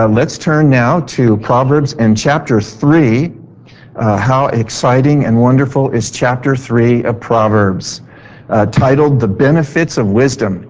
let's turn now to Proverbs in chapter 3. How exciting and wonderful is chapter 3 of Proverbs, titled The Benefits of Wisdom.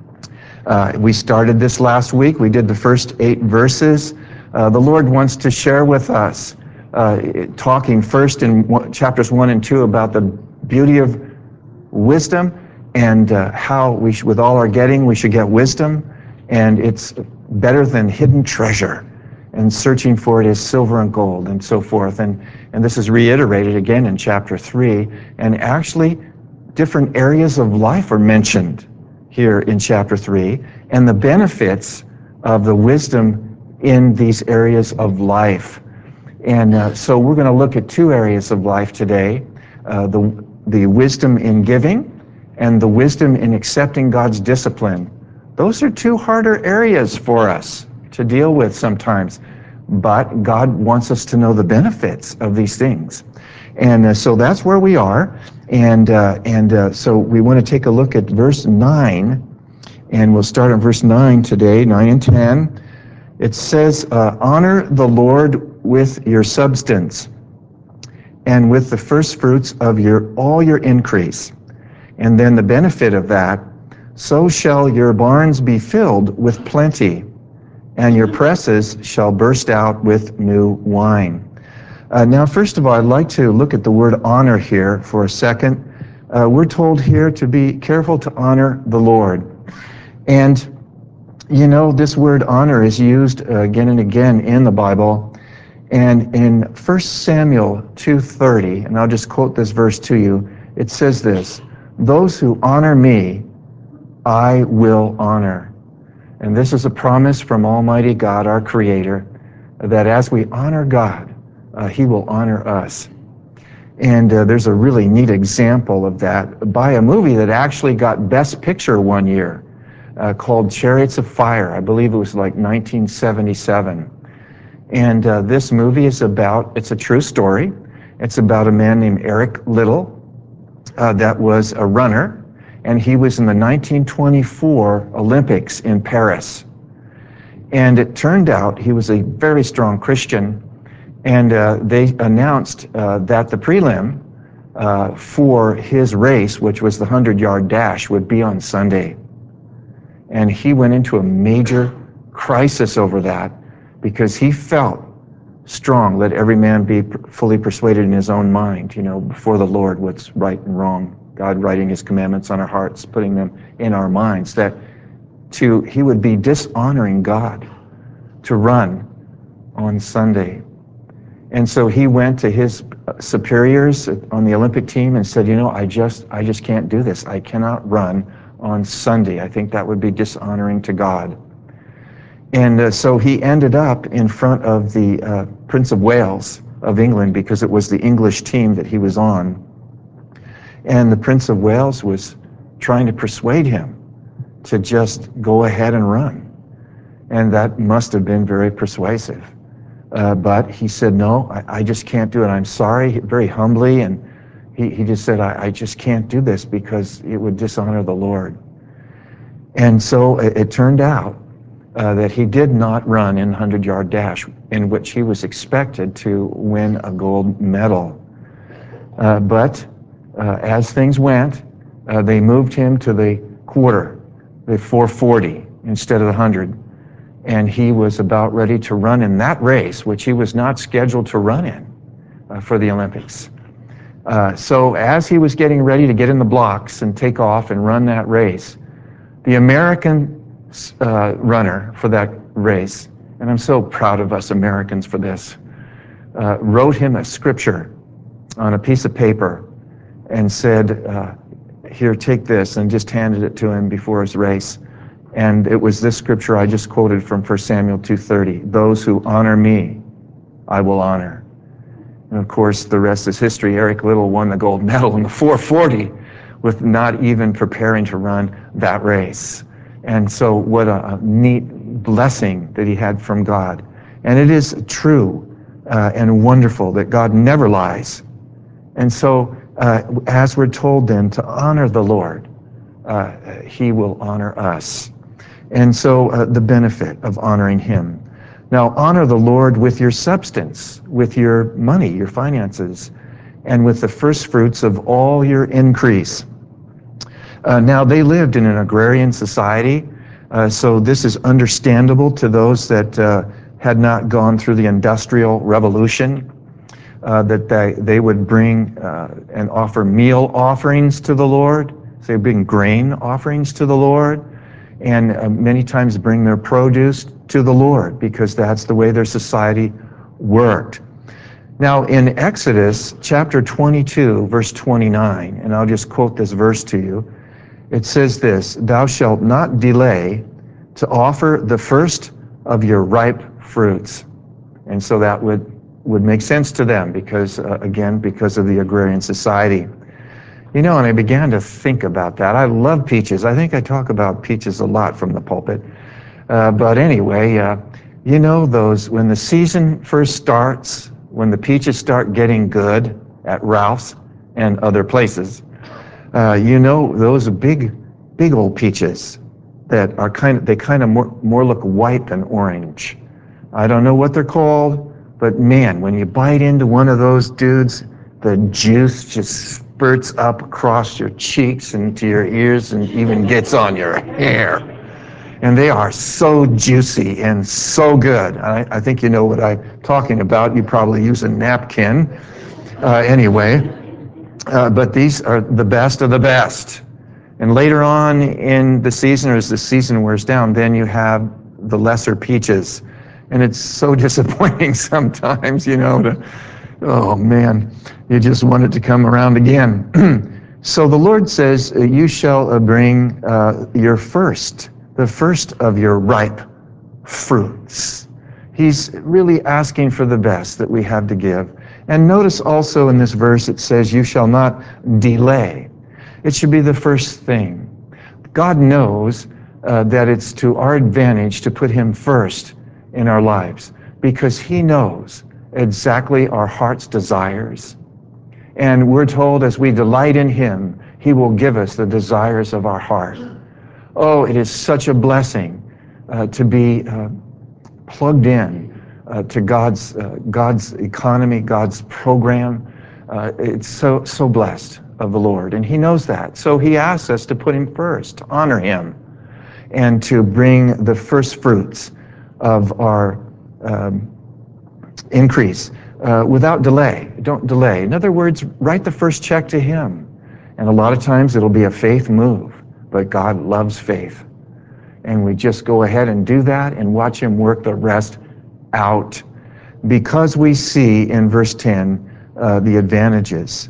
We started this last week. We did the first 8 verses. The Lord wants to share with us, talking first in chapters 1 and 2 about the beauty of wisdom and how we should, with all our getting, we should get wisdom, and it's better than hidden treasure, and searching for it is silver and gold, and so forth. And this is reiterated again in chapter 3, and actually different areas of life are mentioned here in chapter 3, and the benefits of the wisdom in these areas of life. And so we're going to look at 2 areas of life today, the wisdom in giving and the wisdom in accepting God's discipline. Those are 2 harder areas for us to deal with sometimes, but God wants us to know the benefits of these things. And so that's where we are. And so we want to take a look at verse 9, and we'll start on verse 9 today, 9 and 10. It says, honor the Lord with your substance and with the first fruits of all your increase. And then the benefit of that, so shall your barns be filled with plenty, and your presses shall burst out with new wine. Now, first of all, I'd like to look at the word honor here for a second. We're told here to be careful to honor the Lord. And, you know, this word honor is used again and again in the Bible. And in 1 Samuel 2:30, and I'll just quote this verse to you, it says this, "Those who honor me, I will honor." And this is a promise from Almighty God, our Creator, that as we honor God, He will honor us. And there's a really neat example of that by a movie that actually got Best Picture one year, called Chariots of Fire. I believe it was like 1977. And this movie is it's a true story. It's about a man named Eric Liddell that was a runner, and he was in the 1924 Olympics in Paris. And it turned out he was a very strong Christian, and they announced that the prelim for his race, which was the 100-yard dash, would be on Sunday. And he went into a major crisis over that because he felt strong, let every man be fully persuaded in his own mind, you know, before the Lord, what's right and wrong. God writing His commandments on our hearts, putting them in our minds, that he would be dishonoring God to run on Sunday. And so he went to his superiors on the Olympic team and said, you know, I just can't do this. I cannot run on Sunday. I think that would be dishonoring to God. And so he ended up in front of the Prince of Wales of England, because it was the English team that he was on. And the Prince of Wales was trying to persuade him to just go ahead and run. And that must have been very persuasive. But he said, no, I just can't do it. I'm sorry, very humbly. And he just said, I just can't do this because it would dishonor the Lord. And so it turned out that he did not run in the 100-yard dash, in which he was expected to win a gold medal. But as things went, they moved him to the quarter, the 440 instead of the 100. And he was about ready to run in that race, which he was not scheduled to run in for the Olympics. So as he was getting ready to get in the blocks and take off and run that race, the American runner for that race, and I'm so proud of us Americans for this, wrote him a scripture on a piece of paper and said, here, take this, and just handed it to him before his race. And it was this scripture I just quoted from 1 Samuel 2:30, "Those who honor me, I will honor." And of course, the rest is history. Eric Liddell won the gold medal in the 440 with not even preparing to run that race. And so what a neat blessing that he had from God. And it is true and wonderful that God never lies. And so as we're told then to honor the Lord, He will honor us. And so the benefit of honoring Him. Now honor the Lord with your substance, with your money, your finances, and with the first fruits of all your increase. Now they lived in an agrarian society, so this is understandable to those that had not gone through the Industrial Revolution, that they would bring and offer meal offerings to the Lord. So they bring grain offerings to the Lord, and many times bring their produce to the Lord, because that's the way their society worked. Now in Exodus chapter 22, verse 29, and I'll just quote this verse to you, it says this, "Thou shalt not delay to offer the first of your ripe fruits." And so that would make sense to them, because again, because of the agrarian society. You know, and I began to think about that. I love peaches. I think I talk about peaches a lot from the pulpit. But anyway, you know, those, when the season first starts, when the peaches start getting good at Ralph's and other places, you know, those big old peaches that are they kind of more look white than orange. I don't know what they're called, but man, when you bite into one of those dudes, the juice just spurts up across your cheeks and to your ears and even gets on your hair. And they are so juicy and so good. I think you know what I'm talking about. You probably use a napkin. Anyway, but these are the best of the best. And later on in the season, or as the season wears down, then you have the lesser peaches. And it's so disappointing sometimes, you know, oh man, you just want it to come around again. So the Lord says, you shall bring your first, the first of your ripe fruits. He's really asking for the best that we have to give. And notice also in this verse it says, you shall not delay. It should be the first thing. God knows that it's to our advantage to put Him first in our lives, because He knows exactly our heart's desires. And we're told as we delight in Him, He will give us the desires of our heart. Oh, it is such a blessing to be plugged in to God's economy, God's program. It's so blessed of the Lord, and He knows that. So He asks us to put Him first, to honor Him, and to bring the first fruits of our increase without delay. Don't delay. In other words, write the first check to Him. And a lot of times it'll be a faith move, but God loves faith. And we just go ahead and do that and watch Him work the rest out. Because we see in verse 10 the advantages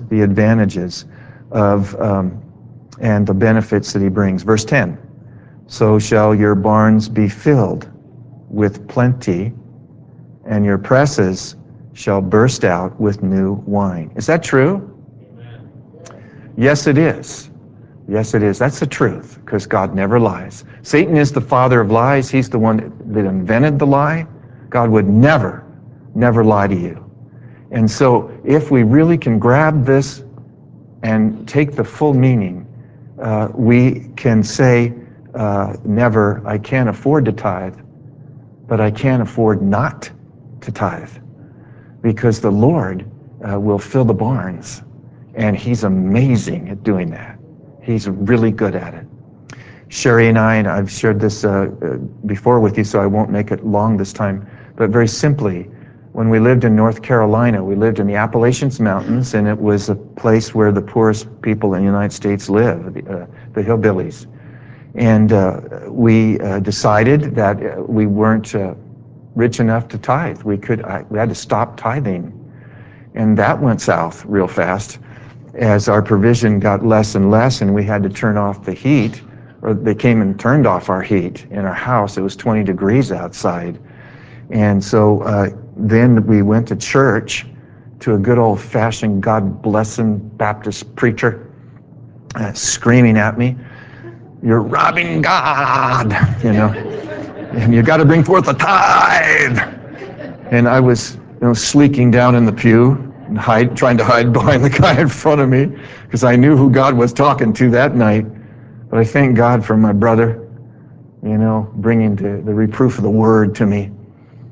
of and the benefits that He brings. Verse 10, so shall your barns be filled with plenty, and your presses shall burst out with new wine. Is that true? Amen. Yes, it is. Yes, it is. That's the truth, because God never lies. Satan is the father of lies. He's the one that invented the lie. God would never lie to you. And so if we really can grab this and take the full meaning, we can say, never, I can't afford to tithe, but I can't afford not to tithe, because the Lord will fill the barns, and He's amazing at doing that. He's really good at it. Sherry and I've shared this before with you, so I won't make it long this time, but very simply, when we lived in North Carolina, we lived in the Appalachians Mountains, and it was a place where the poorest people in the United States live, the hillbillies. And we decided that we weren't rich enough to tithe. We had to stop tithing. And that went south real fast as our provision got less and less, and we had to turn off the heat, or they came and turned off our heat in our house. It was 20 degrees outside. And so then we went to church, to a good old-fashioned God-blessing Baptist preacher screaming at me, "You're robbing God," you know, "and you got to bring forth a tithe." And I was, sleeking down in the pew and trying to hide behind the guy in front of me, because I knew who God was talking to that night. But I thank God for my brother, bringing the reproof of the word to me.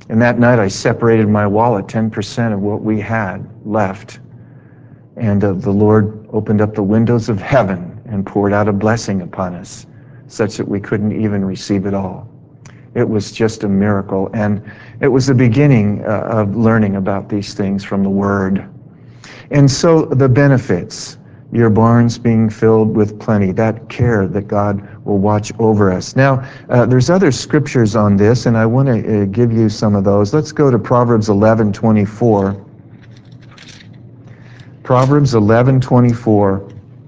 And that night I separated my wallet, 10% of what we had left. And the Lord opened up the windows of heaven and poured out a blessing upon us, such that we couldn't even receive it all. It was just a miracle. And it was the beginning of learning about these things from the Word. And so the benefits, your barns being filled with plenty, that care that God will watch over us. Now, there's other scriptures on this, and I want to give you some of those. Let's go to Proverbs 11:24. Proverbs 11:24.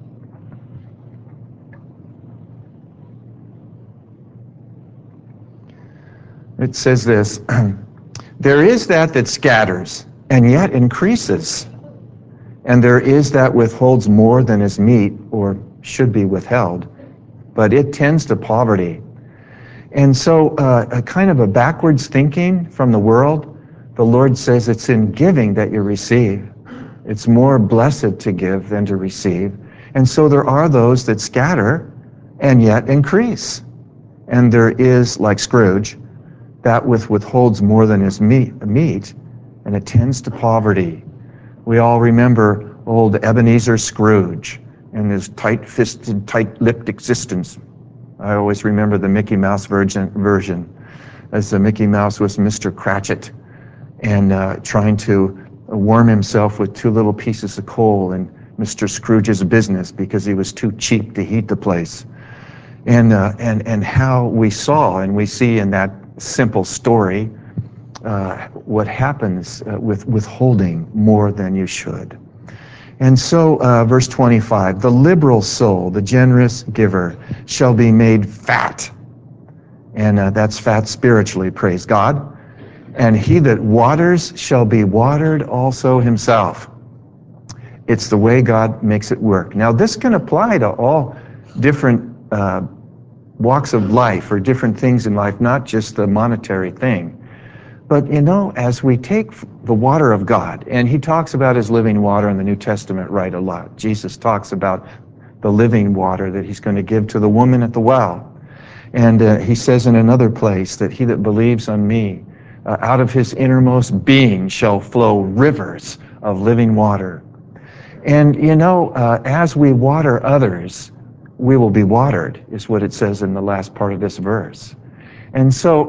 It says this, there is that scatters and yet increases, and there is that withholds more than is meet or should be withheld, but it tends to poverty. And so a kind of a backwards thinking from the world, the Lord says it's in giving that you receive. It's more blessed to give than to receive. And so there are those that scatter and yet increase. And there is, like Scrooge, that withholds more than is meet, and it tends to poverty. We all remember old Ebenezer Scrooge and his tight-fisted, tight-lipped existence. I always remember the Mickey Mouse version, as the Mickey Mouse was Mr. Cratchit and trying to warm himself with 2 little pieces of coal in Mr. Scrooge's business because he was too cheap to heat the place. And how we saw and we see in that simple story what happens with withholding more than you should. And so verse 25, the liberal soul, the generous giver, shall be made fat. And that's fat spiritually, praise God. And he that waters shall be watered also himself. It's the way God makes it work. Now this can apply to all different walks of life or different things in life, not just the monetary thing. But you know, as we take the water of God, and he talks about his living water in the New Testament right a lot. Jesus talks about the living water that he's going to give to the woman at the well. And he says in another place that he that believes on me, out of his innermost being shall flow rivers of living water. And you know, as we water others, we will be watered, is what it says in the last part of this verse. And so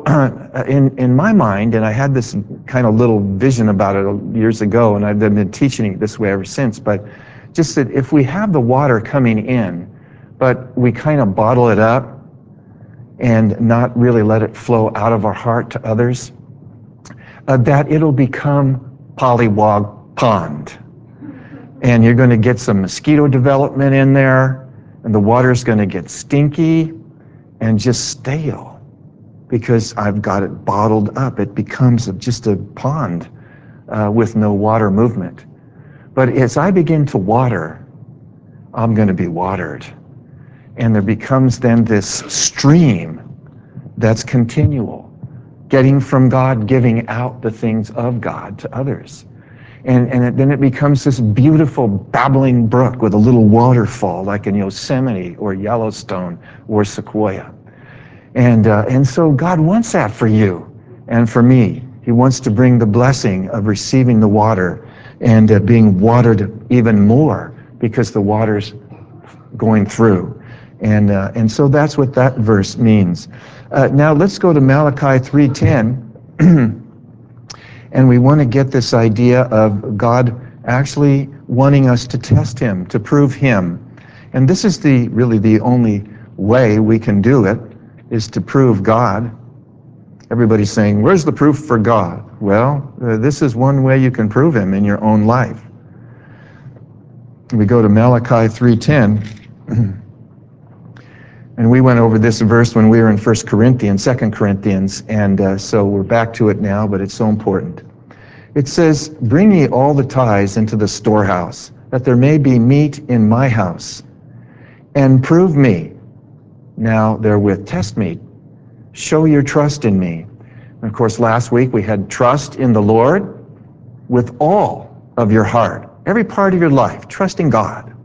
in my mind, and I had this kind of little vision about it years ago, and I've been teaching it this way ever since, but just that if we have the water coming in, but we kind of bottle it up and not really let it flow out of our heart to others, that it'll become Pollywog Pond. And you're going to get some mosquito development in there, and the water's going to get stinky and just stale. Because I've got it bottled up. It becomes just a pond with no water movement. But as I begin to water, I'm going to be watered. And there becomes then this stream that's continual, getting from God, giving out the things of God to others. And then it becomes this beautiful babbling brook with a little waterfall like in Yosemite or Yellowstone or Sequoia. And so God wants that for you and for me. He wants to bring the blessing of receiving the water and being watered even more because the water's going through. And so that's what that verse means. Now let's go to Malachi 3:10. And we want to get this idea of God actually wanting us to test him, to prove him. And this is really the only way we can do it, is to prove God. Everybody's saying, where's the proof for God? Well, this is one way you can prove him in your own life. We go to Malachi 3:10. And we went over this verse when we were in 2 Corinthians, and so we're back to it now, but it's so important. It says, bring ye all the tithes into the storehouse, that there may be meat in my house, and prove me. Now therewith test me. Show your trust in me. And of course, last week we had trust in the Lord with all of your heart, every part of your life, trusting God.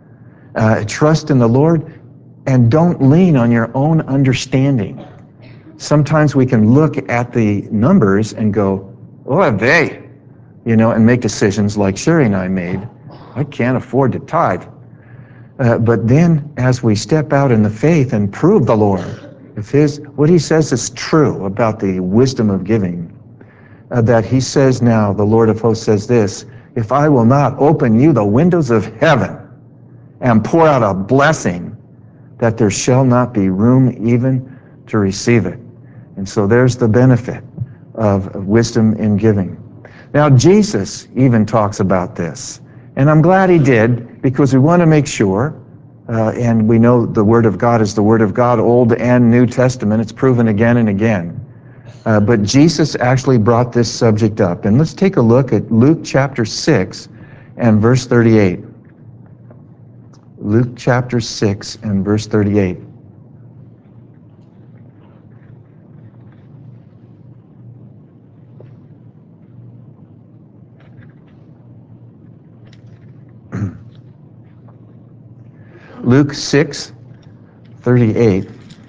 Trust in the Lord, and don't lean on your own understanding. Sometimes we can look at the numbers and go, what have they? And make decisions like Sherry and I made. I can't afford to tithe. But then as we step out in the faith and prove the Lord, if what he says is true about the wisdom of giving, that he says now, the Lord of hosts says this, if I will not open you the windows of heaven and pour out a blessing, that there shall not be room even to receive it. And so there's the benefit of wisdom in giving. Now Jesus even talks about this. And I'm glad he did, because we want to make sure, and we know the Word of God is the Word of God, Old and New Testament. It's proven again and again. But Jesus actually brought this subject up. And let's take a look at Luke chapter 6 and verse 38. Luke chapter 6 and verse 38. Luke 6:38.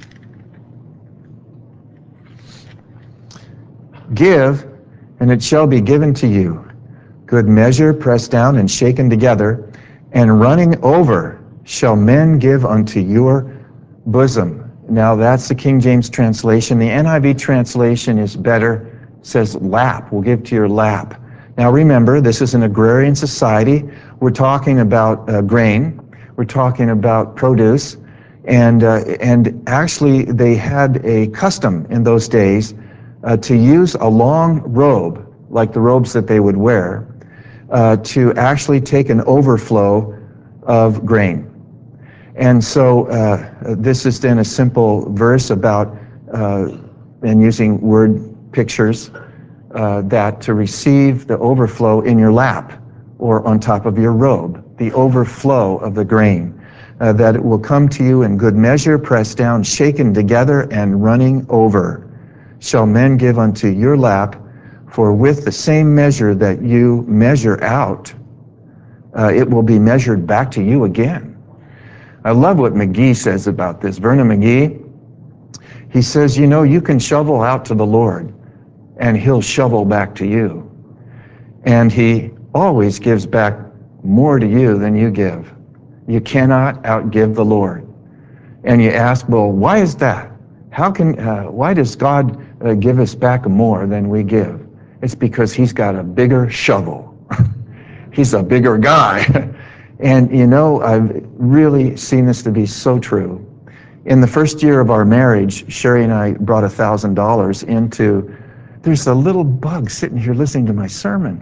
Give, and it shall be given to you. Good measure, pressed down and shaken together, and running over shall men give unto your bosom. Now that's the King James translation. The NIV translation is better. It says lap. We'll give to your lap. Now remember, this is an agrarian society. We're talking about grain. We're talking about produce. And actually they had a custom in those days to use a long robe, like the robes that they would wear, to actually take an overflow of grain. And so this is then a simple verse about, and using word pictures, that to receive the overflow in your lap or on top of your robe, the overflow of the grain, that it will come to you in good measure, pressed down, shaken together, and running over, shall men give unto your lap, for with the same measure that you measure out, it will be measured back to you again. I love what McGee says about this. Vernon McGee, he says, you can shovel out to the Lord, and he'll shovel back to you. And he always gives back more to you than you give. You cannot outgive the Lord. And you ask, well, why is that? Why does God give us back more than we give? It's because he's got a bigger shovel. He's a bigger guy. And I've really seen this to be so true. In the first year of our marriage, Sherry and I brought $1,000 into, there's a little bug sitting here listening to my sermon.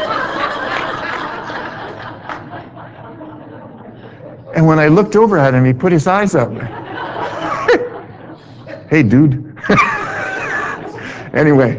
And when I looked over at him, he put his eyes up. Hey, dude. Anyway,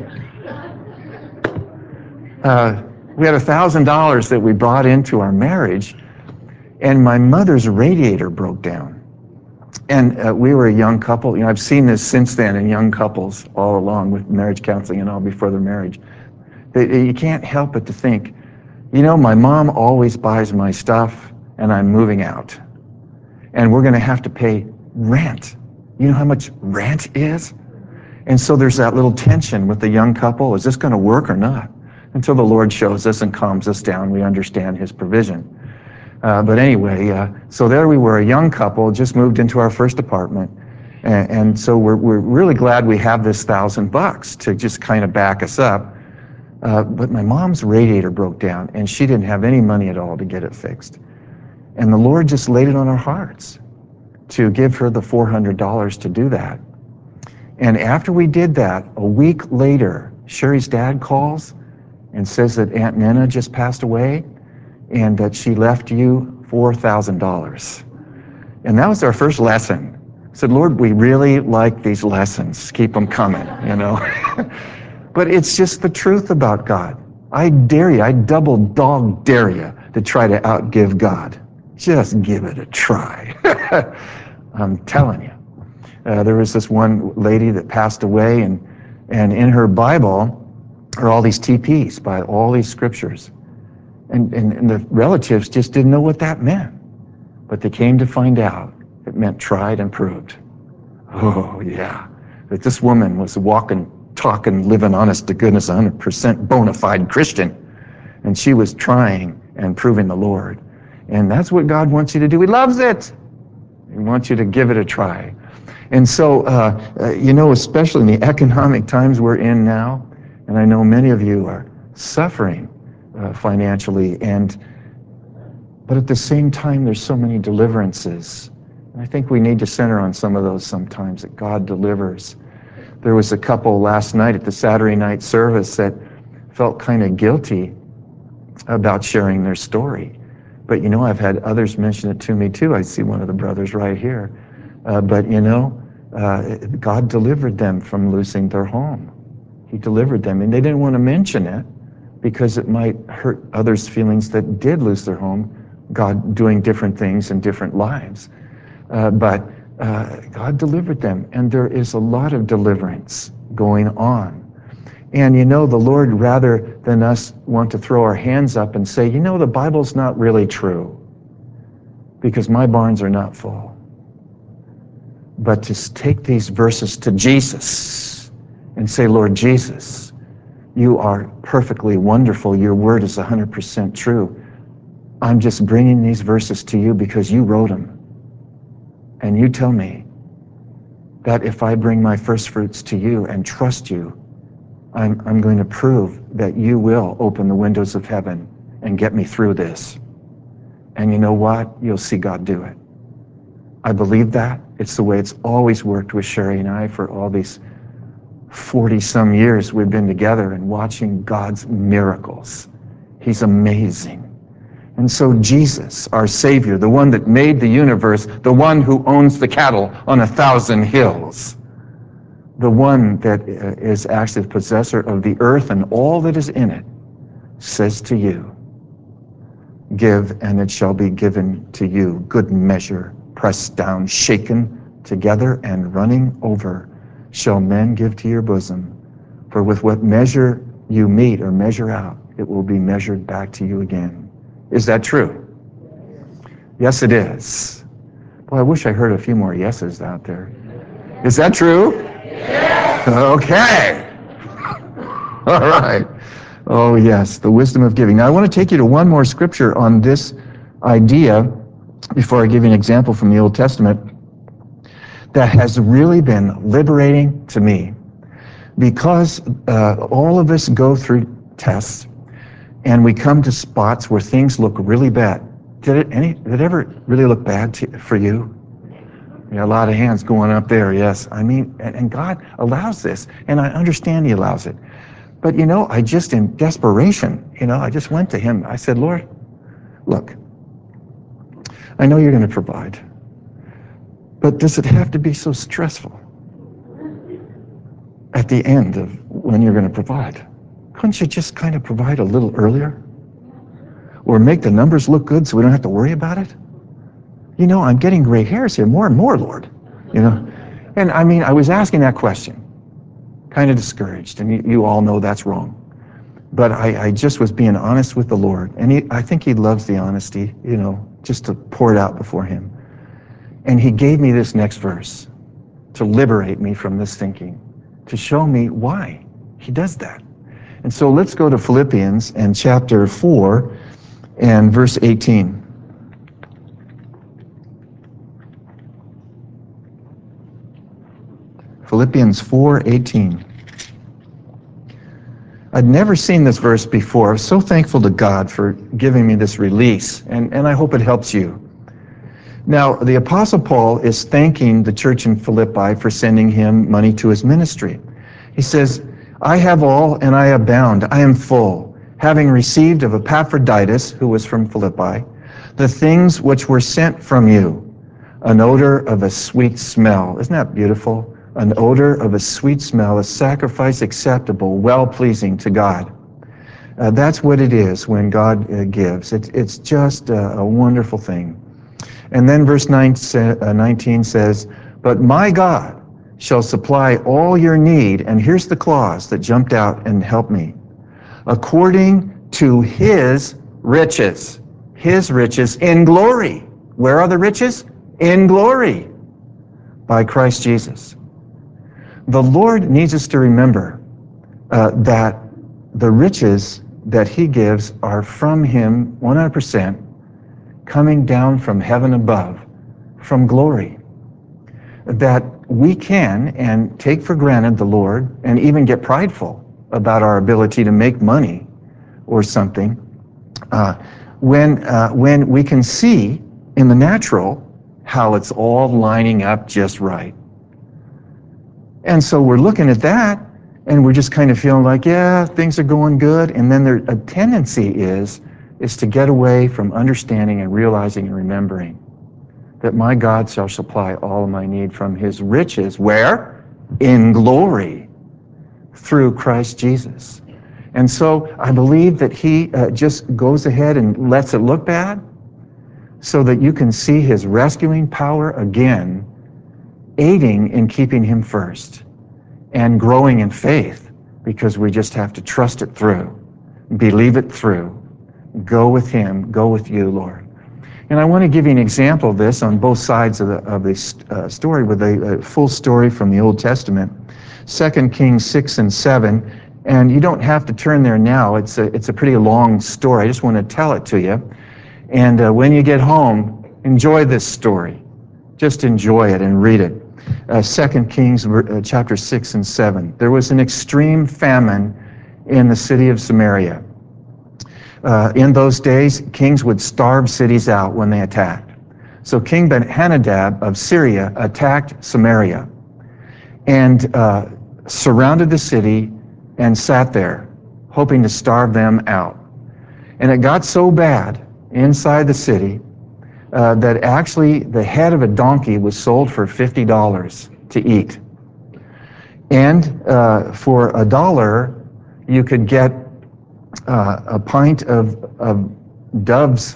we had $1,000 that we brought into our marriage, and my mother's radiator broke down. And we were a young couple. I've seen this since then in young couples all along with marriage counseling and all before their marriage. You can't help but to think, my mom always buys my stuff, and I'm moving out. And we're going to have to pay rent. You know how much rent is? And so there's that little tension with the young couple. Is this going to work or not? Until the Lord shows us and calms us down, we understand his provision. But anyway, so there we were, a young couple, just moved into our first apartment. And so we're really glad we have this $1,000 to just kind of back us up. But my mom's radiator broke down, and she didn't have any money at all to get it fixed. And the Lord just laid it on our hearts to give her the $400 to do that. And after we did that, a week later, Sherry's dad calls and says that Aunt Nina just passed away and that she left you $4,000. And that was our first lesson. I said, Lord, we really like these lessons. Keep them coming, But it's just the truth about God. I dare you, I double dog dare you to try to outgive God. Just give it a try. I'm telling you. There was this one lady that passed away, and in her Bible are all these TPs by all these scriptures. And the relatives just didn't know what that meant. But they came to find out it meant tried and proved. Oh, yeah. that this woman was a walking, talking, living, honest to goodness, 100% bona fide Christian. And she was trying and proving the Lord. And that's what God wants you to do. He loves it. He wants you to give it a try. And so, especially in the economic times we're in now, and I know many of you are suffering financially, but at the same time, there's so many deliverances. And I think we need to center on some of those sometimes, that God delivers. There was a couple last night at the Saturday night service that felt kind of guilty about sharing their story. But I've had others mention it to me too. I see one of the brothers right here. God delivered them from losing their home. He delivered them, and they didn't want to mention it because it might hurt others' feelings that did lose their home, God doing different things in different lives. But God delivered them, and there is a lot of deliverance going on. And the Lord, rather than us want to throw our hands up and say, the Bible's not really true because my barns are not full. But to take these verses to Jesus and say, Lord Jesus, you are perfectly wonderful. Your word is 100% true. I'm just bringing these verses to you because you wrote them. And you tell me that if I bring my first fruits to you and trust you, I'm going to prove that you will open the windows of heaven and get me through this. And you know what? You'll see God do it. I believe that. It's the way it's always worked with Sherry and I for all these 40-some years we've been together and watching God's miracles. He's amazing. And so Jesus, our Savior, the one that made the universe, the one who owns the cattle on 1,000 hills, the one that is actually the possessor of the earth and all that is in it, says to you, give and it shall be given to you, good measure, pressed down, shaken together and running over, shall men give to your bosom. For with what measure you meet or measure out, it will be measured back to you again. Is that true? Yes, it is. Boy, I wish I heard a few more yeses out there. Is that true? Yes. Okay. All right. Oh, yes, the wisdom of giving. Now, I want to take you to one more scripture on this idea before I give you an example from the Old Testament that has really been liberating to me, because all of us go through tests and we come to spots where things look really bad. Did it ever really look bad for you? Yeah, a lot of hands going up there, yes. I mean, and God allows this, and I understand He allows it. But I just, in desperation, I just went to Him. I said, Lord, look, I know you're going to provide, but does it have to be so stressful at the end of when you're going to provide? Couldn't you just kind of provide a little earlier? Or make the numbers look good so we don't have to worry about it? I'm getting gray hairs here more and more, Lord. And I mean, I was asking that question, kind of discouraged, and you all know that's wrong. But I just was being honest with the Lord, and I think He loves the honesty, just to pour it out before Him. And He gave me this next verse to liberate me from this thinking, to show me why He does that. And so let's go to Philippians and chapter 4 and verse 18. Philippians 4:18. I'd never seen this verse before. I'm so thankful to God for giving me this release, and I hope it helps you. Now, the Apostle Paul is thanking the church in Philippi for sending him money to his ministry. He says, I have all and I abound. I am full, having received of Epaphroditus, who was from Philippi, the things which were sent from you, an odor of a sweet smell. Isn't that beautiful? An odor of a sweet smell, a sacrifice acceptable, well-pleasing to God. That's what it is when God gives. It's just a wonderful thing. And then verse 19 says, but my God shall supply all your need, and here's the clause that jumped out and helped me, according to His riches in glory. Where are the riches? In glory, by Christ Jesus. The Lord needs us to remember that the riches that he gives are from him 100%, coming down from heaven above, from glory. That we can and take for granted the Lord and even get prideful about our ability to make money or something when we can see in the natural how it's all lining up just right. And so we're looking at that and we're just kind of feeling like, yeah, things are going good. And then a tendency is to get away from understanding and realizing and remembering that my God shall supply all of my need from his riches. Where? In glory, through Christ Jesus. And so I believe that he just goes ahead and lets it look bad so that you can see his rescuing power again, aiding in keeping him first and growing in faith, because we just have to trust it through, believe it through, go with him, go with you, Lord. And I want to give you an example of this on both sides of this story with a full story from the Old Testament. 2 Kings 6 and 7, and you don't have to turn there now. It's a pretty long story. I just want to tell it to you. And when you get home, enjoy this story. Just enjoy it and read it. 2 Kings chapter 6 and 7. There was an extreme famine in the city of Samaria. In those days, kings would starve cities out when they attacked. So King Ben-Hadad of Syria attacked Samaria and surrounded the city and sat there, hoping to starve them out. And it got so bad inside the city that actually the head of a donkey was sold for $50 to eat. And for $1, you could get a pint of dove's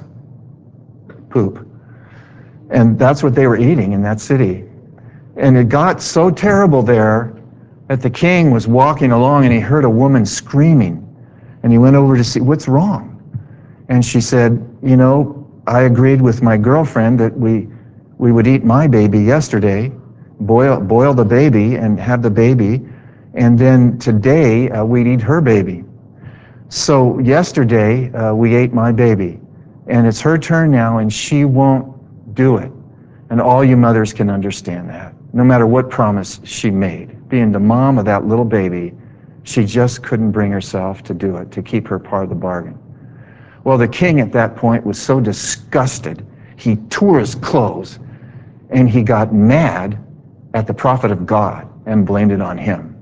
poop. And that's what they were eating in that city. And it got so terrible there that the king was walking along and he heard a woman screaming. And he went over to see, what's wrong? And she said, you know, I agreed with my girlfriend that we would eat my baby yesterday, boil the baby and have the baby, and then today we'd eat her baby. So yesterday we ate my baby, and it's her turn now, and she won't do it. And all you mothers can understand that. No matter what promise she made, being the mom of that little baby, she just couldn't bring herself to do it, to keep her part of the bargain. Well, the king at that point was so disgusted, he tore his clothes, and he got mad at the prophet of God and blamed it on him.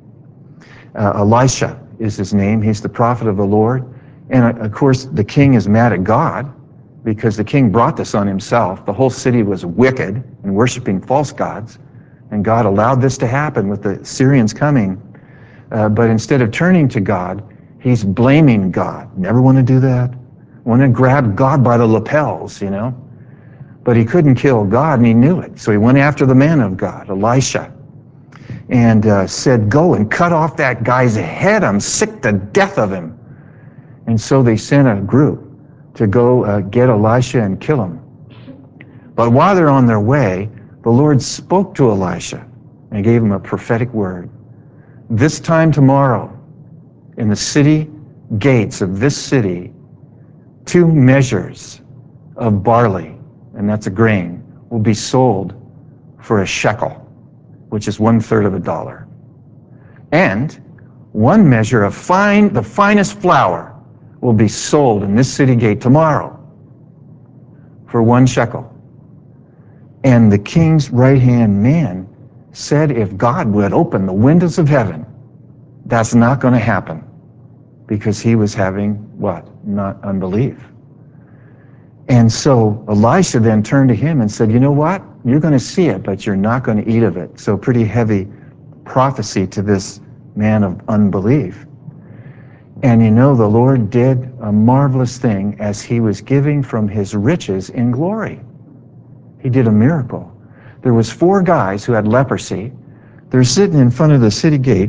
Elisha is his name. He's the prophet of the Lord. And of course, the king is mad at God because the king brought this on himself. The whole city was wicked and worshiping false gods, and God allowed this to happen with the Syrians coming. But instead of turning to God, he's blaming God. Never want to do that. Want to grab God by the lapels, you know. But he couldn't kill God, and he knew it. So he went after the man of God, Elisha, and said, go and cut off that guy's head. I'm sick to death of him. And so they sent a group to go get Elisha and kill him. But while they're on their way, the Lord spoke to Elisha and gave him a prophetic word. This time tomorrow, in the city gates of this city, 2 measures of barley, and that's a grain, will be sold for a shekel, which is 1/3 of $1. And 1 measure of the finest flour will be sold in this city gate tomorrow for 1 shekel. And the king's right-hand man said if God would open the windows of heaven, that's not going to happen, because he was having what? Not unbelief. And so Elisha then turned to him and said, you know what? You're going to see it, but you're not going to eat of it. So pretty heavy prophecy to this man of unbelief. And you know, the Lord did a marvelous thing as he was giving from his riches in glory. He did a miracle. There was 4 guys who had leprosy. They're sitting in front of the city gate,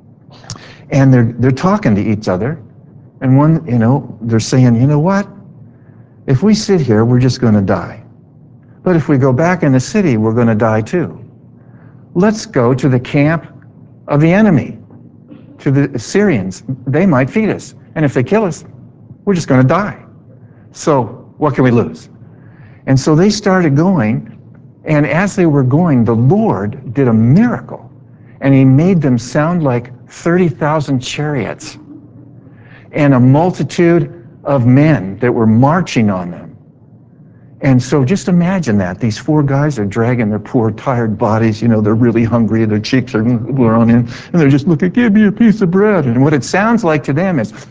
and they're talking to each other. And one, you know, they're saying, you know what? If we sit here, we're just going to die. But if we go back in the city, we're going to die too. Let's go to the camp of the enemy, to the Assyrians. They might feed us. And if they kill us, we're just going to die. So what can we lose? And so they started going, and as they were going, the Lord did a miracle. And he made them sound like 30,000 chariots and a multitude of men that were marching on them. And so just imagine that. These four guys are dragging their poor, tired bodies. You know, they're really hungry. Their cheeks are blown in. And they're just looking, give me a piece of bread. And what it sounds like to them is,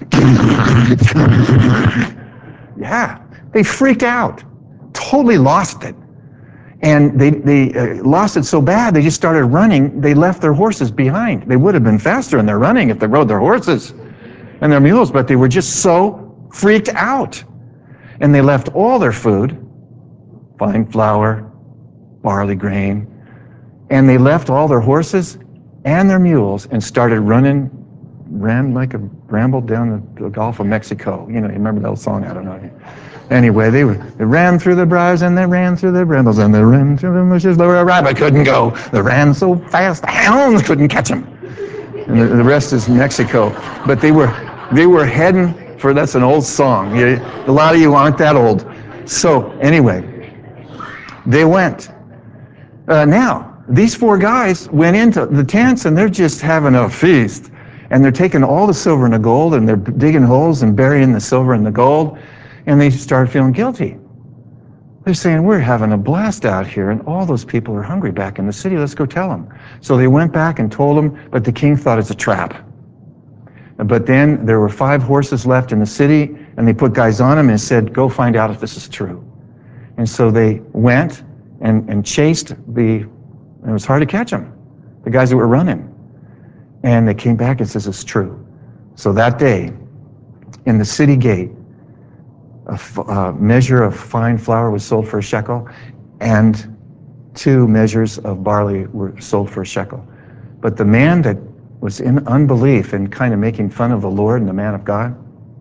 yeah, they freaked out. Totally lost it. And they lost it so bad, they just started running. They left their horses behind. They would have been faster in their running if they rode their horses and their mules, but they were just so freaked out. And they left all their food, fine flour, barley grain, and they left all their horses and their mules and started ran like a bramble down the Gulf of Mexico. You know, you remember that song? I don't know. Anyway, they ran through the briars and they ran through the brambles and they ran through the bushes where a rabbit couldn't go. They ran so fast the hounds couldn't catch them. And the rest is Mexico. But they were heading for, that's an old song. A lot of you aren't that old. So anyway, they went. Now, these four guys went into the tents and they're just having a feast. And they're taking all the silver and the gold and they're digging holes and burying the silver and the gold. And they started feeling guilty. They're saying, we're having a blast out here and all those people are hungry back in the city. Let's go tell them. So they went back and told them, but the king thought it's a trap. But then there were 5 horses left in the city and they put guys on them and said, go find out if this is true. And so they went and chased it was hard to catch them, the guys that were running. And they came back and says it's true. So that day, in the city gate, a measure of fine flour was sold for a shekel, and 2 measures of barley were sold for a shekel. But the man that was in unbelief and kind of making fun of the Lord and the man of God,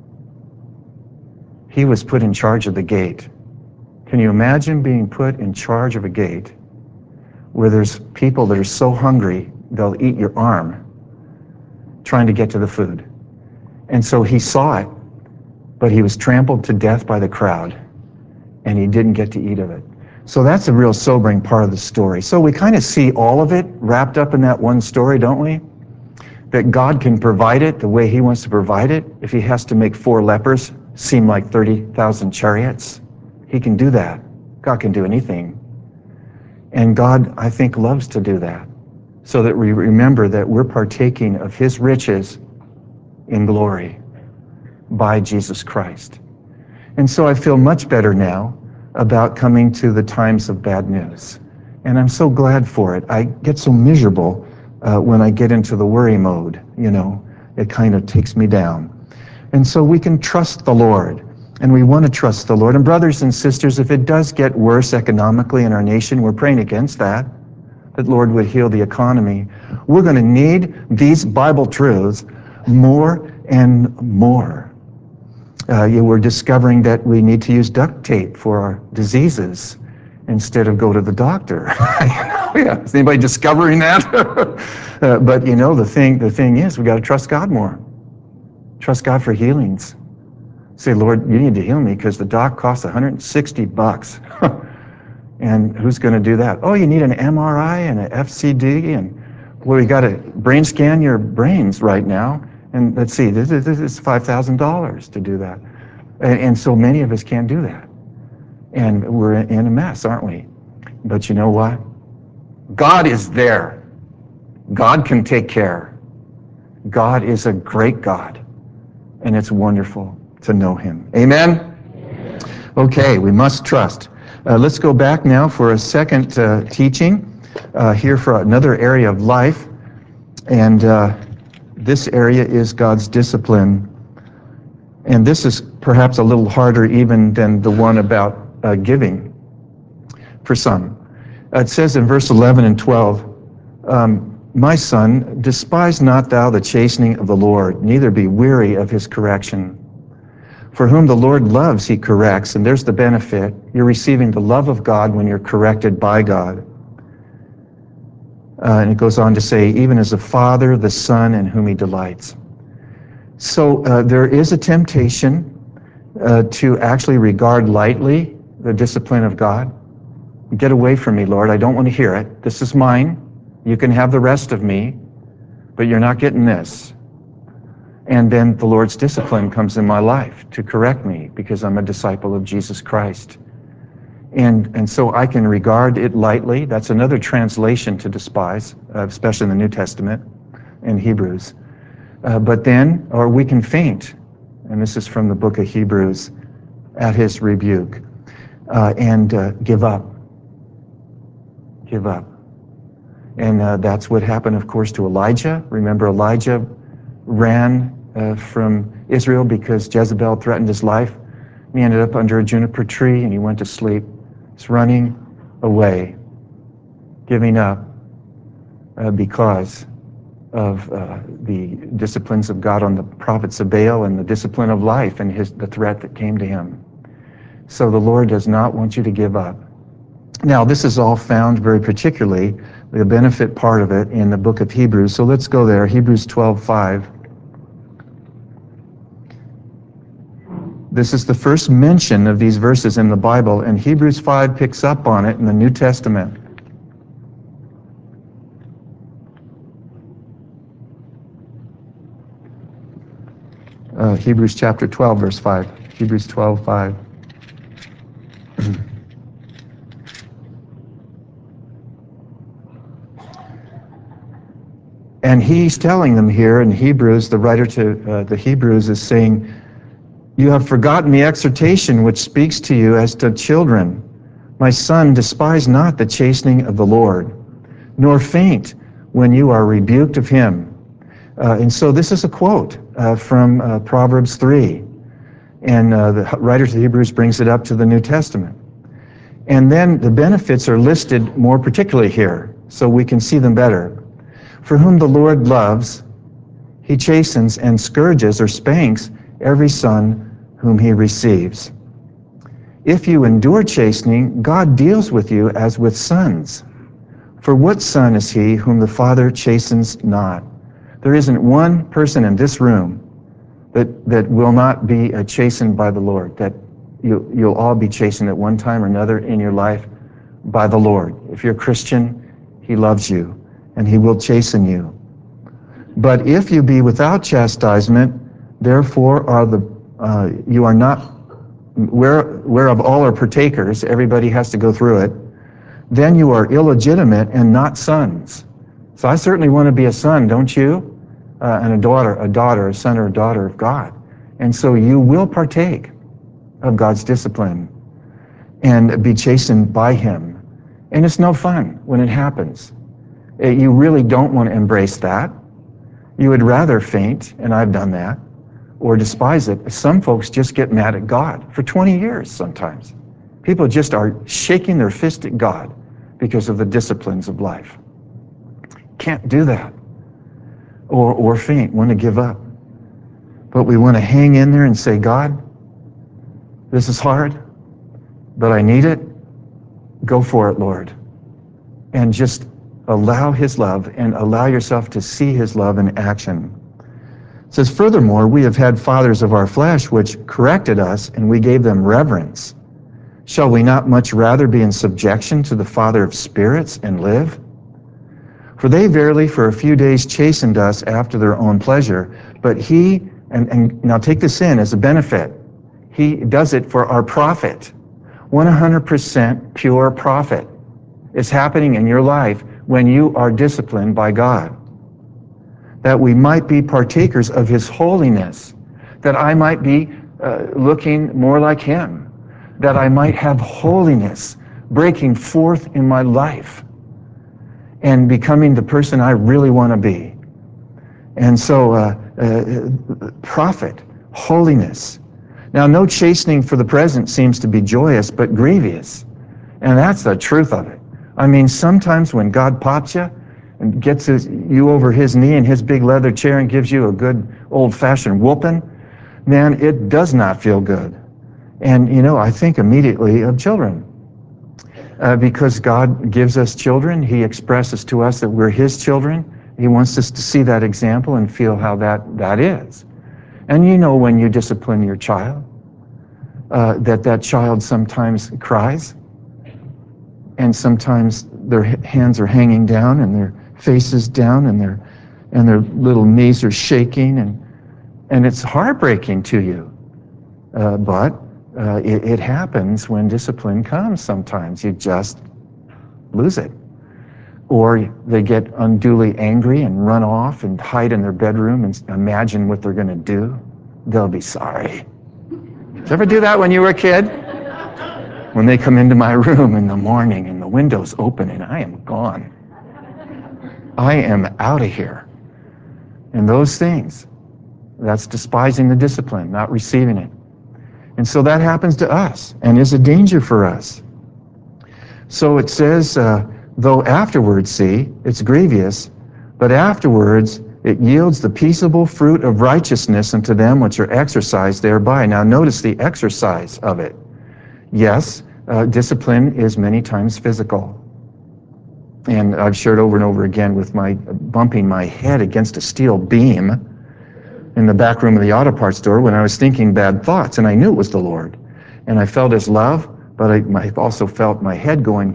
he was put in charge of the gate. Can you imagine being put in charge of a gate where there's people that are so hungry they'll eat your arm trying to get to the food? And so he saw it, but he was trampled to death by the crowd, and he didn't get to eat of it. So that's a real sobering part of the story. So we kind of see all of it wrapped up in that one story, don't we? That God can provide it the way he wants to provide it. If he has to make 4 lepers seem like 30,000 chariots, he can do that. God can do anything. And God, I think, loves to do that, so that we remember that we're partaking of his riches in glory by Jesus Christ. And so I feel much better now about coming to the times of bad news. And I'm so glad for it. I get so miserable when I get into the worry mode, you know. It kind of takes me down. And so we can trust the Lord, and we want to trust the Lord. And brothers and sisters, if it does get worse economically in our nation, we're praying against that Lord would heal the economy. We're going to need these Bible truths more and more. We're discovering that we need to use duct tape for our diseases instead of go to the doctor. Yeah. Is anybody discovering that? But you know, the thing is, we got to trust God more. Trust God for healings. Say, Lord, you need to heal me because the doc costs $160. And who's going to do that? Oh, you need an MRI and an FCD, and well, we got to brain scan your brains right now. And let's see, this is $5,000 to do that. And so many of us can't do that. And we're in a mess, aren't we? But you know what? God is there. God can take care. God is a great God. And it's wonderful to know him. Amen? Okay, we must trust. Let's go back now for a second teaching here for another area of life. And this area is God's discipline. And this is perhaps a little harder even than the one about giving for some. It says in verse 11 and 12, my son, despise not thou the chastening of the Lord, neither be weary of his correction. For whom the Lord loves, he corrects, and there's the benefit. You're receiving the love of God when you're corrected by God. And it goes on to say, even as the Father, the Son, in whom he delights. So there is a temptation to actually regard lightly the discipline of God. Get away from me, Lord. I don't want to hear it. This is mine. You can have the rest of me, but you're not getting this. And then the Lord's discipline comes in my life to correct me because I'm a disciple of Jesus Christ. And so I can regard it lightly. That's another translation to despise, especially in the New Testament, in Hebrews. Or we can faint, and this is from the book of Hebrews, at his rebuke, and give up. Give up. And that's what happened, of course, to Elijah. Remember, Elijah ran from Israel because Jezebel threatened his life. He ended up under a juniper tree, and he went to sleep. He's running away, giving up because of the disciplines of God on the prophets of Baal and the discipline of life and the threat that came to him. So the Lord does not want you to give up. Now, this is all found very particularly, the benefit part of it, in the book of Hebrews. So let's go there, Hebrews 12:5. This is the first mention of these verses in the Bible, and Hebrews 5 picks up on it in the New Testament. Hebrews chapter 12, verse 5. Hebrews 12:5. And he's telling them here in Hebrews, the writer to the Hebrews is saying, you have forgotten the exhortation which speaks to you as to children. My son, despise not the chastening of the Lord, nor faint when you are rebuked of him. And so this is a quote from Proverbs 3. And the writer to the Hebrews brings it up to the New Testament. And then the benefits are listed more particularly here, so we can see them better. For whom the Lord loves, he chastens and scourges or spanks every son whom he receives. If you endure chastening, God deals with you as with sons. For what son is he whom the Father chastens not? There isn't one person in this room that will not be chastened by the Lord, that you'll all be chastened at one time or another in your life by the Lord. If you're a Christian, he loves you, and he will chasten you. But if you be without chastisement, therefore you are not, whereof all are partakers, everybody has to go through it, then you are illegitimate and not sons. So I certainly want to be a son, don't you? And a daughter, a son or a daughter of God. And so you will partake of God's discipline and be chastened by him. And it's no fun when it happens. You really don't want to embrace that. You would rather faint, and I've done that, or despise it. Some folks just get mad at God for 20 years sometimes. People just are shaking their fist at God because of the disciplines of life. Can't do that. Or faint, want to give up. But we want to hang in there and say, God, this is hard, but I need it. Go for it, Lord. And just allow his love and allow yourself to see his love in action. It says, furthermore, we have had fathers of our flesh which corrected us, and we gave them reverence. Shall we not much rather be in subjection to the Father of spirits and live? For they verily for a few days chastened us after their own pleasure, but he, and now take this in as a benefit, he does it for our profit. 100% pure profit is happening in your life when you are disciplined by God. That we might be partakers of his holiness, that I might be looking more like him, that I might have holiness breaking forth in my life and becoming the person I really want to be. And so, profit, holiness. Now, no chastening for the present seems to be joyous, but grievous. And that's the truth of it. I mean, sometimes when God pops you and gets you over his knee in his big leather chair and gives you a good old-fashioned whooping, man, it does not feel good. And, I think immediately of children. because God gives us children. He expresses to us that we're His children. He wants us to see that example and feel how that is. And you know when you discipline your child, that child sometimes cries, and sometimes their hands are hanging down and their face is down and their little knees are shaking, and it's heartbreaking to you. But it happens when discipline comes sometimes. You just lose it. Or they get unduly angry and run off and hide in their bedroom and imagine what they're going to do. They'll be sorry. Did you ever do that when you were a kid? When they come into my room in the morning and the window's open and I am gone. I am out of here. And those things, that's despising the discipline, not receiving it. And so that happens to us and is a danger for us. So it says, though afterwards, see, it's grievous, but afterwards it yields the peaceable fruit of righteousness unto them which are exercised thereby. Now notice the exercise of it. Yes, discipline is many times physical. And I've shared over and over again with my bumping my head against a steel beam in the back room of the auto parts store when I was thinking bad thoughts, and I knew it was the Lord. And I felt His love, but I also felt my head going,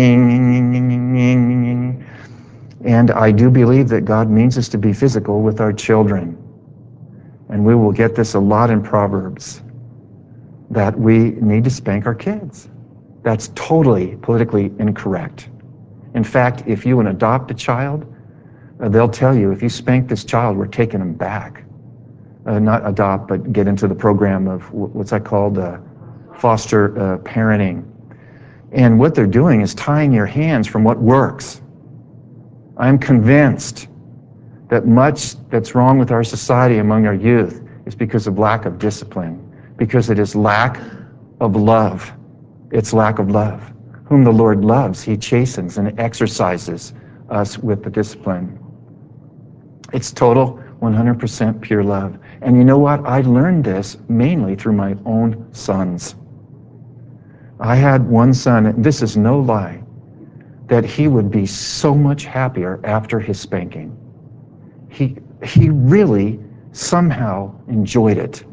and I do believe that God means us to be physical with our children. And we will get this a lot in Proverbs, that we need to spank our kids. That's totally politically incorrect. In fact, if you adopt a child, they'll tell you, if you spank this child, we're taking them back. Not adopt, but get into the program of, what's that called? Foster parenting. And what they're doing is tying your hands from what works. I'm convinced that much that's wrong with our society among our youth is because of lack of discipline, because it is lack of love. It's lack of love. Whom the Lord loves, He chastens and exercises us with the discipline. It's total 100% pure love. And you know what? I learned this mainly through my own sons. I had one son, and this is no lie, that he would be so much happier after his spanking. He really somehow enjoyed it.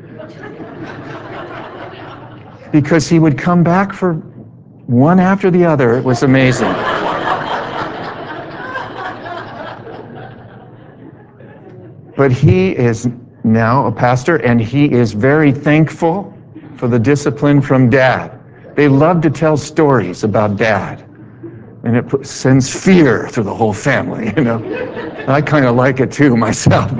Because he would come back for one after the other. It was amazing. But he is now a pastor, and he is very thankful for the discipline from Dad. They love to tell stories about Dad, and it sends fear through the whole family, you know. I kind of like it too myself,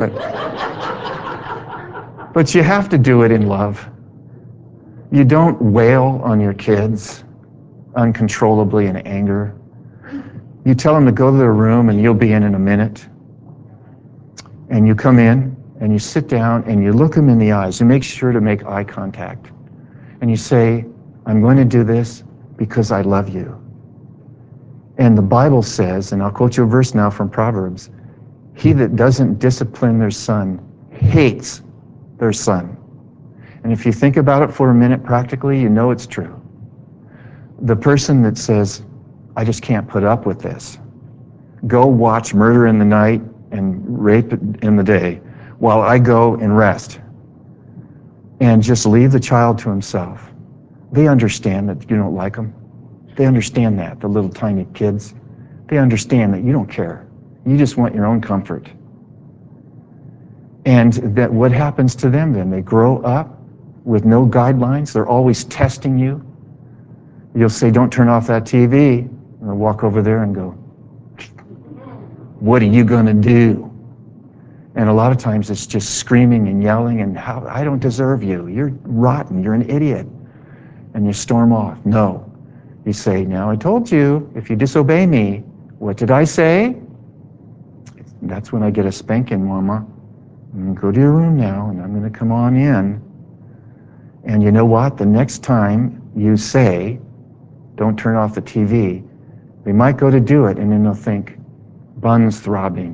but you have to do it in love. You don't wail on your kids uncontrollably in anger. You tell them to go to their room and you'll be in a minute. And you come in and you sit down and you look them in the eyes. You make sure to make eye contact. And you say, I'm going to do this because I love you. And the Bible says, and I'll quote you a verse now from Proverbs, he that doesn't discipline their son hates their son. And if you think about it for a minute practically, you know it's true. The person that says, I just can't put up with this, go watch Murder in the Night and Rape in the Day while I go and rest, and just leave the child to himself. They understand that you don't like them. They understand that, the little tiny kids. They understand that you don't care. You just want your own comfort. And that what happens to them then? They grow up with no guidelines. They're always testing you. You'll say, don't turn off that TV. And they'll walk over there and go, what are you going to do? And a lot of times it's just screaming and yelling and, how I don't deserve you. You're rotten. You're an idiot. And you storm off. No. You say, now I told you, if you disobey me, what did I say? That's when I get a spanking, Mama. Go to your room now, and I'm going to come on in. And you know what? The next time you say, don't turn off the TV, they might go to do it, and then they'll think, buns throbbing,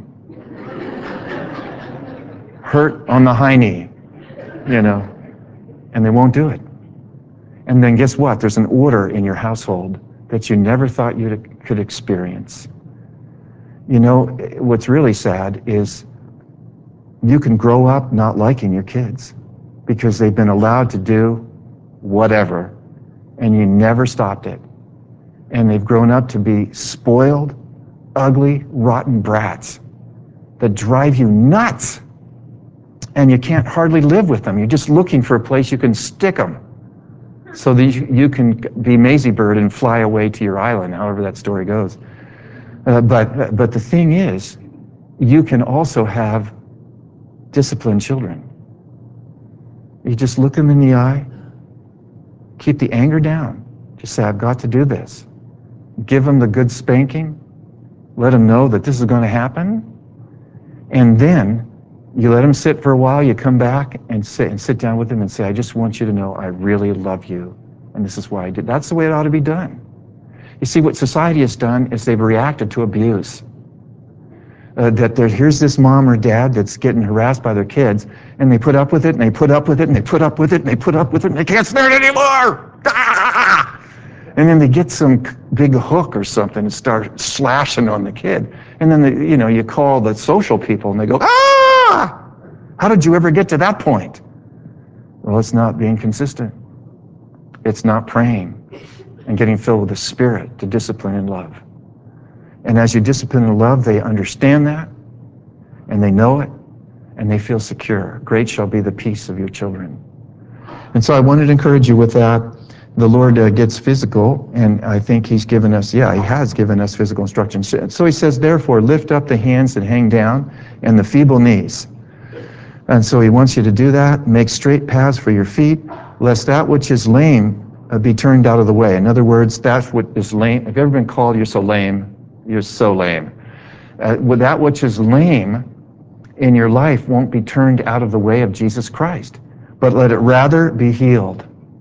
hurt on the high knee, you know, and they won't do it. And then guess what? There's an order in your household that you never thought you could experience. You know, what's really sad is you can grow up not liking your kids because they've been allowed to do whatever, and you never stopped it. And they've grown up to be spoiled, ugly, rotten brats that drive you nuts. And you can't hardly live with them. You're just looking for a place you can stick them so that you can be Maisie Bird and fly away to your island, however that story goes. But the thing is, you can also have disciplined children. You just look them in the eye, keep the anger down. Just say, I've got to do this. Give them the good spanking. Let them know that this is going to happen. And then you let them sit for a while. You come back and sit down with them and say, I just want you to know I really love you. And this is why I did. That's the way it ought to be done. You see, what society has done is they've reacted to abuse. Here's this mom or dad that's getting harassed by their kids, and they put up with it, and they put up with it, and they put up with it, and they put up with it, and they can't stand it anymore! Ah! And then they get some big hook or something and start slashing on the kid. And then, you call the social people, and they go, ah! How did you ever get to that point? Well, it's not being consistent. It's not praying and getting filled with the Spirit to discipline and love. And as you discipline and love, they understand that, and they know it, and they feel secure. Great shall be the peace of your children. And so I wanted to encourage you with that. The Lord gets physical, and I think He's given us, He has given us physical instructions. So He says, therefore, lift up the hands that hang down and the feeble knees. And so He wants you to do that. Make straight paths for your feet, lest that which is lame be turned out of the way. In other words, that's what is lame. Have you ever been called, you're so lame? You're so lame. That which is lame in your life won't be turned out of the way of Jesus Christ, but let it rather be healed.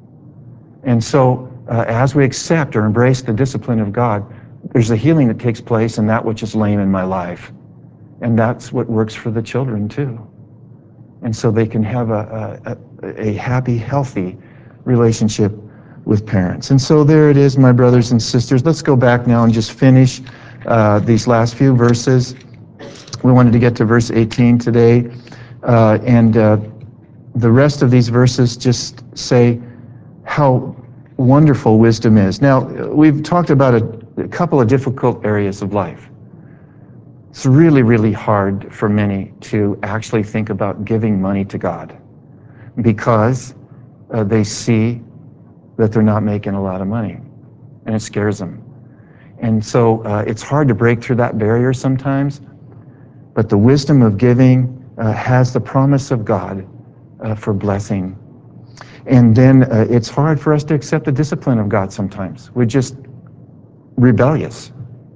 And so as we accept or embrace the discipline of God, there's a healing that takes place in that which is lame in my life. And that's what works for the children too. And so they can have a happy, healthy relationship with parents. And so there it is, my brothers and sisters. Let's go back now and just finish these last few verses. We wanted to get to verse 18 today. And the rest of these verses just say how wonderful wisdom is. Now, we've talked about a couple of difficult areas of life. It's really, really hard for many to actually think about giving money to God because they see that they're not making a lot of money, and it scares them. And so it's hard to break through that barrier sometimes, but the wisdom of giving has the promise of God for blessing. And then it's hard for us to accept the discipline of God sometimes. We're just rebellious.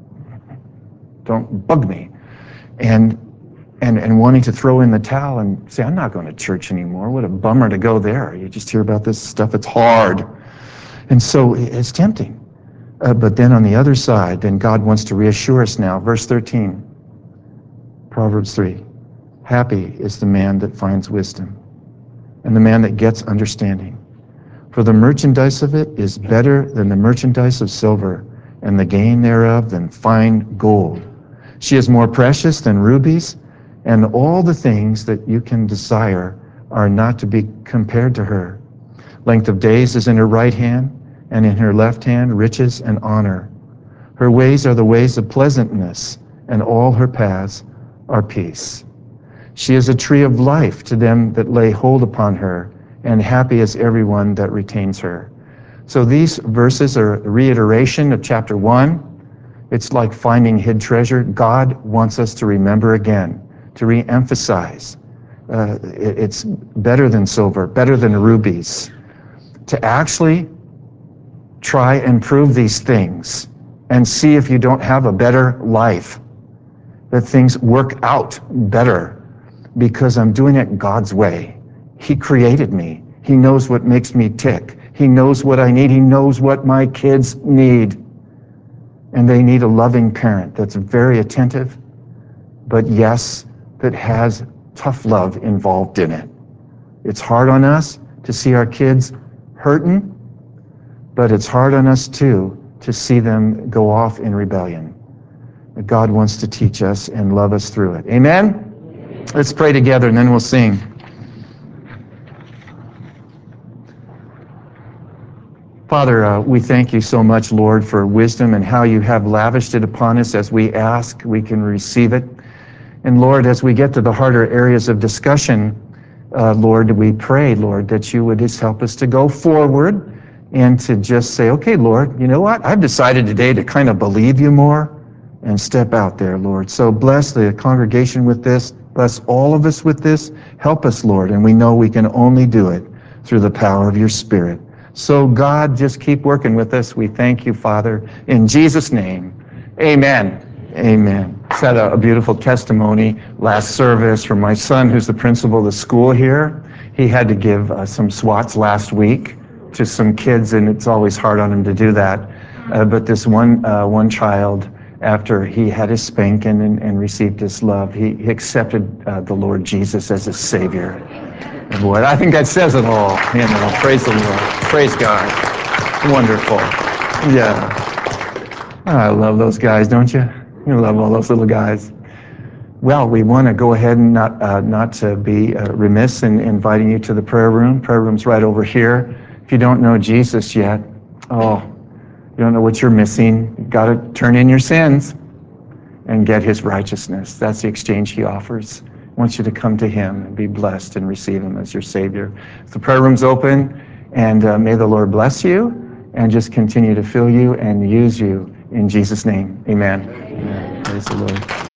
Don't bug me. And wanting to throw in the towel and say, I'm not going to church anymore. What a bummer to go there. You just hear about this stuff. It's hard. And so it's tempting. But then on the other side, then God wants to reassure us now. Verse 13, Proverbs 3. Happy is the man that finds wisdom, and the man that gets understanding. For the merchandise of it is better than the merchandise of silver, and the gain thereof than fine gold. She is more precious than rubies, and all the things that you can desire are not to be compared to her. Length of days is in her right hand, and in her left hand riches and honor. Her ways are the ways of pleasantness, and all her paths are peace. She is a tree of life to them that lay hold upon her, and happy is everyone that retains her. So these verses are a reiteration of chapter 1. It's like finding hid treasure. God wants us to remember again, to re-emphasize. It's better than silver, better than rubies. To actually try and prove these things and see if you don't have a better life, that things work out better because I'm doing it God's way. He created me. He knows what makes me tick. He knows what I need. He knows what my kids need. And they need a loving parent that's very attentive, but yes, that has tough love involved in it. It's hard on us to see our kids hurting, but it's hard on us too to see them go off in rebellion. God wants to teach us and love us through it. Amen? Let's pray together and then we'll sing. Father, we thank you so much, Lord, for wisdom and how you have lavished it upon us. As we ask, we can receive it. And Lord, as we get to the harder areas of discussion, Lord, we pray, Lord, that you would just help us to go forward and to just say, okay, Lord, you know what? I've decided today to kind of believe you more and step out there, Lord. So bless the congregation with this. Bless all of us with this. Help us, Lord. And we know we can only do it through the power of your Spirit. So God, just keep working with us. We thank you, Father. In Jesus' name, amen. Amen. Just had a beautiful testimony last service from my son, who's the principal of the school here. He had to give some SWATs last week to some kids, and it's always hard on him to do that. But this one child, after he had his spanking and received his love, he accepted the Lord Jesus as his Savior. And boy, I think that says it all. You know, praise the Lord. Praise God. Wonderful. Yeah. I love those guys, don't you? You love all those little guys. Well, we want to go ahead and not to be remiss in inviting you to the prayer room. Prayer room's right over here. If you don't know Jesus yet, you don't know what you're missing. You've got to turn in your sins and get his righteousness. That's the exchange he offers. He wants you to come to him and be blessed and receive him as your Savior. The prayer room's open, and may the Lord bless you and just continue to fill you and use you in Jesus' name. Amen. Amen. Praise the Lord.